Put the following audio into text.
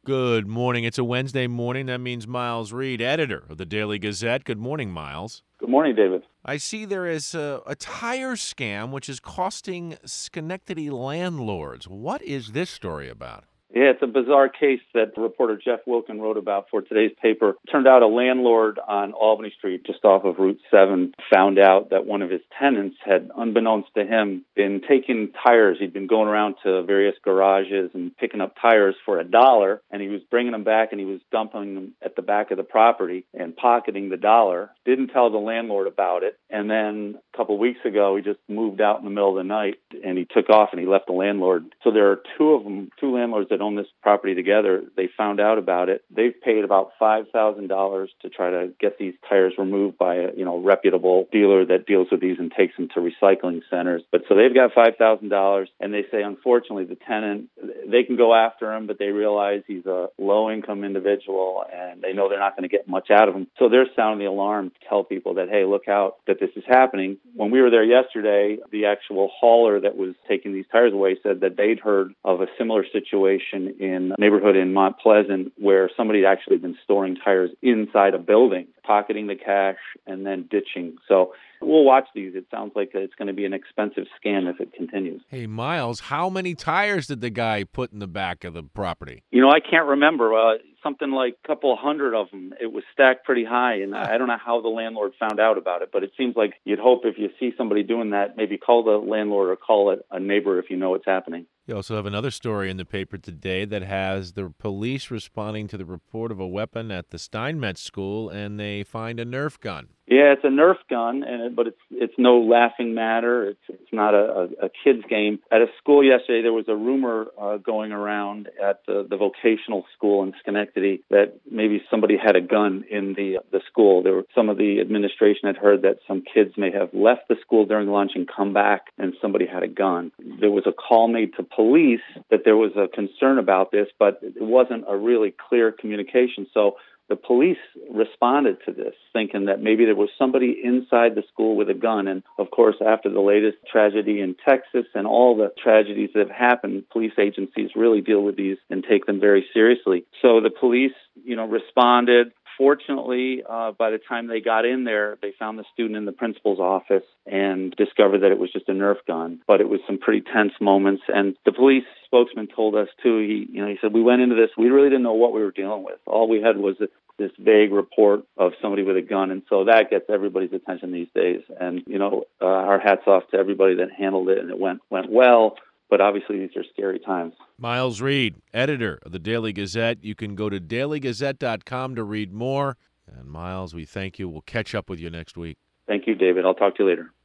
Good morning. It's a Wednesday morning. That means Miles Reed, editor of the Daily Gazette. Good morning, Miles. Good morning, David. I see there is a tire scam which is costing Schenectady landlords. What is this story about? Yeah, it's a bizarre case that reporter Jeff Wilken wrote about for today's paper. Turned out a landlord on Albany Street, just off of Route 7, found out that one of his tenants had, unbeknownst to him, been taking tires. He'd been going around to various garages and picking up tires for $1, and he was bringing them back and he was dumping them at the back of the property and pocketing the dollar. Didn't tell the landlord about it. And then a couple of weeks ago, he just moved out in the middle of the night and he took off and he left the landlord. So there are two landlords that own this property together. They found out about it. They've paid about $5,000 to try to get these tires removed by a reputable dealer that deals with these and takes them to recycling centers. But so they've got $5,000, and they say unfortunately the tenant, they can go after him, but they realize he's a low-income individual and they know they're not going to get much out of him. So they're sounding the alarm to tell people that, hey, look out, that this is happening. When we were there yesterday, the actual hauler that was taking these tires away said that they'd heard of a similar situation in a neighborhood in Mount Pleasant where somebody had actually been storing tires inside a building, pocketing the cash and then ditching. So we'll watch these. It sounds like it's going to be an expensive scam if it continues. Hey, Miles, how many tires did the guy put in the back of the property? I can't remember. Something like a couple hundred of them. It was stacked pretty high, and I don't know how the landlord found out about it, but it seems like you'd hope if you see somebody doing that, maybe call the landlord or call a neighbor if you know what's happening. You also have another story in the paper today that has the police responding to the report of a weapon at the Steinmetz school, and they find a Nerf gun. Yeah, it's a Nerf gun, but it's no laughing matter. It's not a kid's game. At a school yesterday, there was a rumor going around at the vocational school in Schenectady that maybe somebody had a gun in the school. Some of the administration had heard that some kids may have left the school during lunch and come back, and somebody had a gun. There was a call made to police that there was a concern about this, but it wasn't a really clear communication. So the police responded to this, thinking that maybe there was somebody inside the school with a gun. And, of course, after the latest tragedy in Texas and all the tragedies that have happened, police agencies really deal with these and take them very seriously. So the police, responded. Fortunately, by the time they got in there, they found the student in the principal's office and discovered that it was just a Nerf gun. But it was some pretty tense moments. And the police spokesman told us, too, he said, we went into this, we really didn't know what we were dealing with. All we had was this vague report of somebody with a gun. And so that gets everybody's attention these days. And, our hats off to everybody that handled it, and it went well. But obviously, these are scary times. Miles Reed, editor of the Daily Gazette. You can go to dailygazette.com to read more. And, Miles, we thank you. We'll catch up with you next week. Thank you, David. I'll talk to you later.